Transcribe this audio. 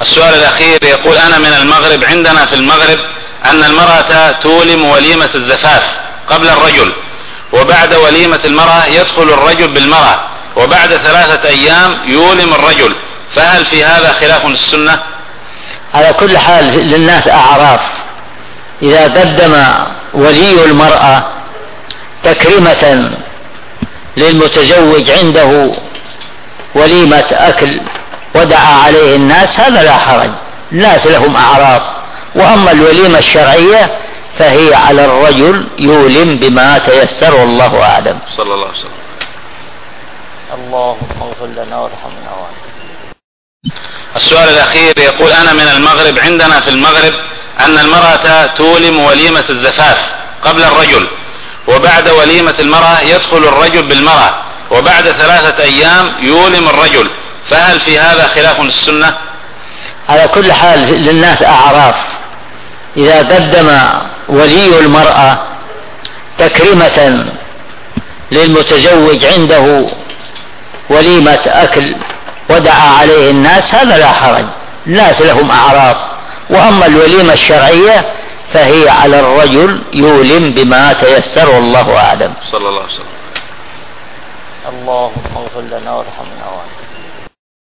السؤال الأخير يقول: أنا من المغرب، عندنا في المغرب أن المرأة تولم وليمة الزفاف قبل الرجل، وبعد وليمة المرأة يدخل الرجل بالمرأة، وبعد 3 أيام يولم الرجل، فهل في هذا خلاف السنة؟ على كل حال للناس أعراف. إذا قدم ولي المرأة تكريمة للمتزوج عنده وليمة أكل ودعا عليه الناس، هذا لا حرج، الناس لهم أعراف. وأما الوليمة الشرعية فهي على الرجل يولم بما تيسر، والله أعلم. صلى الله عليه وسلم. اللهم اغفر لنا وارحمنا. السؤال الأخير يقول: أنا من المغرب، عندنا في المغرب أن المرأة تولم وليمة الزفاف قبل الرجل، وبعد وليمة المرأة يدخل الرجل بالمرأة، وبعد 3 أيام يولم الرجل، فهل في هذا خلاف السنة؟ على كل حال للناس أعراف. إذا قدم ولي المرأة تكريمة للمتزوج عنده وليمة أكل ودعا عليه الناس، هذا لا حرج، الناس لهم أعراف. وأما الوليمة الشرعية فهي على الرجل يولم بما تيسر، والله أعلم. صلى الله عليه وسلم. اللهم اغفر لنا وارحمنا.